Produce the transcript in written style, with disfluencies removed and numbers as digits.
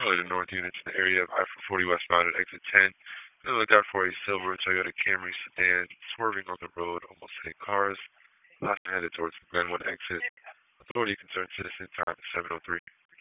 Early to North units in the area of I-440 westbound at exit 10. Then look out for a silver Toyota Camry sedan swerving on the road, almost hitting cars. Last headed towards the Glenwood exit. Authority concerned citizen time is 7:03.